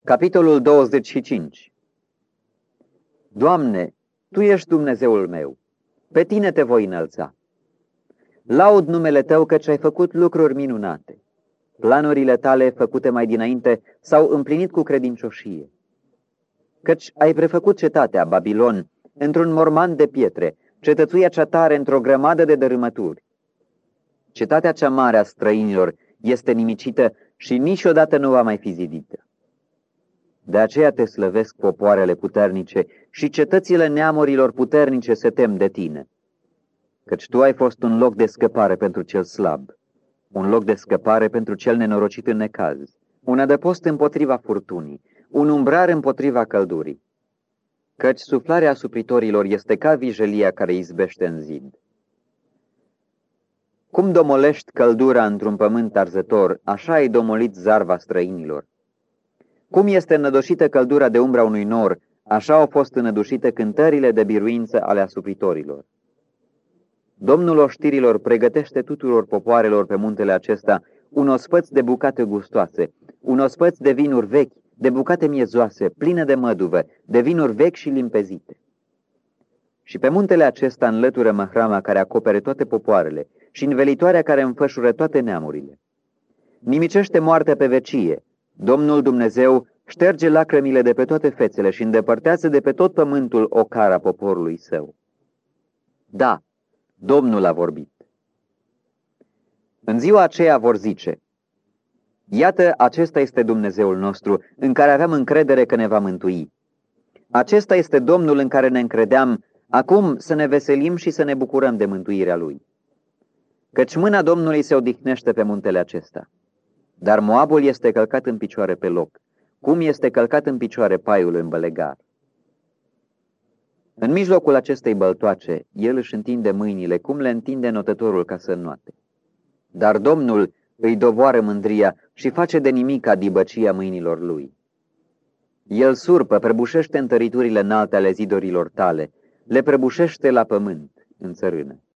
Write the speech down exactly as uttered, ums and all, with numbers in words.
Capitolul douăzeci și cinci. Doamne, Tu ești Dumnezeul meu, pe Tine te voi înălța. Laud numele Tău căci ai făcut lucruri minunate. Planurile Tale făcute mai dinainte s-au împlinit cu credincioșie. Căci ai prefăcut cetatea, Babilon, într-un morman de pietre, cetățuia cea tare într-o grămadă de dărâmături. Cetatea cea mare a străinilor este nimicită și niciodată nu va mai fi zidită. De aceea te slăvesc popoarele puternice și cetățile neamurilor puternice se tem de tine. Căci tu ai fost un loc de scăpare pentru cel slab, un loc de scăpare pentru cel nenorocit în necaz, un adăpost împotriva furtunii, un umbrar împotriva căldurii. Căci suflarea asupritorilor este ca vijelia care izbește în zid. Cum domolești căldura într-un pământ arzător, așa ai domolit zarva străinilor. Cum este înădușită căldura de umbra unui nor, așa au fost înădușite cântările de biruință ale asupritorilor. Domnul oștirilor pregătește tuturor popoarelor pe muntele acesta un ospăț de bucate gustoase, un ospăț de vinuri vechi, de bucate miezoase, pline de măduvă, de vinuri vechi și limpezite. Și pe muntele acesta înlătură mahrama care acopere toate popoarele și învelitoarea care înfășură toate neamurile. Nimicește moartea pe vecie. Domnul Dumnezeu șterge lacrămile de pe toate fețele și îndepărtează de pe tot pământul ocara poporului său. Da, Domnul a vorbit. În ziua aceea vor zice: iată, acesta este Dumnezeul nostru, în care aveam încredere că ne va mântui. Acesta este Domnul în care ne încredeam, acum să ne veselim și să ne bucurăm de mântuirea Lui. Căci mâna Domnului se odihnește pe muntele acesta. Dar Moabul este călcat în picioare pe loc, cum este călcat în picioare paiul în bălegar. În mijlocul acestei băltoace, el își întinde mâinile, cum le întinde notătorul ca să înnoate. Dar Domnul îi doboară mândria și face de nimic adibăcia mâinilor lui. El surpă, prăbușește întăriturile înalte ale zidurilor tale, le prăbușește la pământ, în țărână.